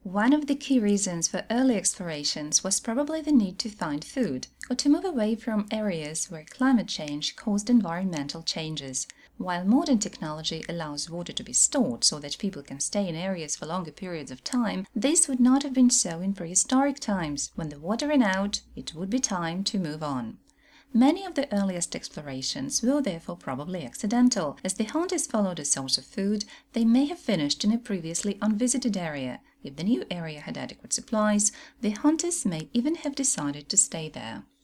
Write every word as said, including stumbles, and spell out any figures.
One of the key reasons for early explorations was probably the need to find food, or to move away from areas where climate change caused environmental changes. While modern technology allows water to be stored so that people can stay in areas for longer periods of time, this would not have been so in prehistoric times. When the water ran out, it would be time to move on. Many of the earliest explorations were therefore probably accidental. As the hunters followed a source of food, they may have finished in a previously unvisited area. If the new area had adequate supplies, the hunters may even have decided to stay there.